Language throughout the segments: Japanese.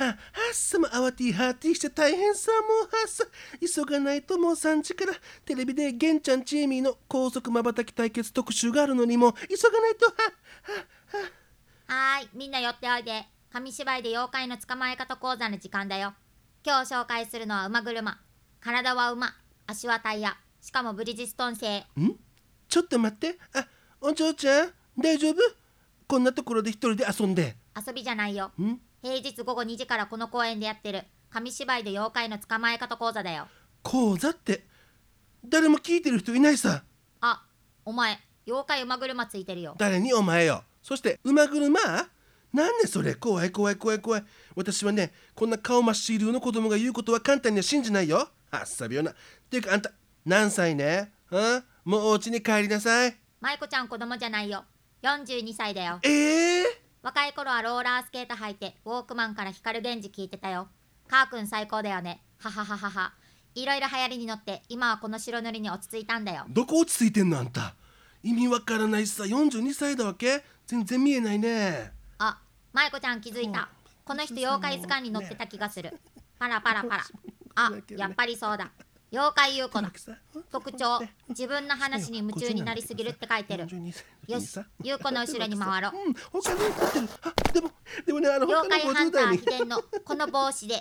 はっさも慌てはてして大変さもうはっさ急がないともう3時からテレビでゲンちゃんチーミーの高速まばたき対決特集があるのにも急がないとはーい、みんな寄っておいで。紙芝居で妖怪の捕まえ方講座の時間だよ。今日紹介するのは馬車。体は馬、足はタイヤ、しかもブリヂストン製。 ちょっと待って、お嬢ちゃん大丈夫？こんなところで一人で遊んで。 遊びじゃないよ。平日午後2時からこの公園でやってる紙芝居で妖怪の捕まえ方講座だよ。 講座って誰も聞いてる人いないさ。 あ、お前妖怪馬車ついてるよ。 誰にお前よ。そして馬車？なんでそれ。怖い。私はね、こんな顔真っ白の子供が言うことは簡単には信じないよ。はっさびよな。っていうかあんた何歳ね？もうお家に帰りなさい。 舞子ちゃん子供じゃないよ。42歳だよ。若い頃はローラースケート履いてウォークマンから光源氏聞いてたよ。カー君最高だよね。ははははは。いろいろ流行りに乗って今はこの白塗りに落ち着いたんだよ。 どこ落ち着いてんのあんた。意味わからないさ。42歳だわけ？全然見えないね。 あ、舞子ちゃん気づいた。この人妖怪図鑑に載ってた気がする。パラパラパラ。あ、やっぱりそうだ。妖怪優子だ。特徴、自分の話に夢中になりすぎるって書いてる。よし、優子の後ろに回ろう。 他に立ってる。でもね、 妖怪ハンター秘伝のこの帽子で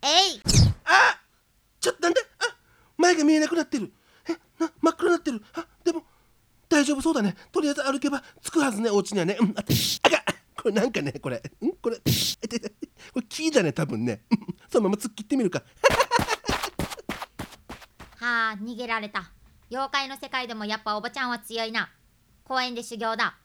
ちょっとなんで前が見えなくなってる。真っ黒になってる。でも大丈夫そうだね。とりあえず歩けば着くはずね、お家にはね。これなんかね、これこれ木だね、多分ね。そのまま突っ切ってみるか。 はあ、逃げられた。妖怪の世界でもやっぱおばちゃんは強いな。公園で修行だ。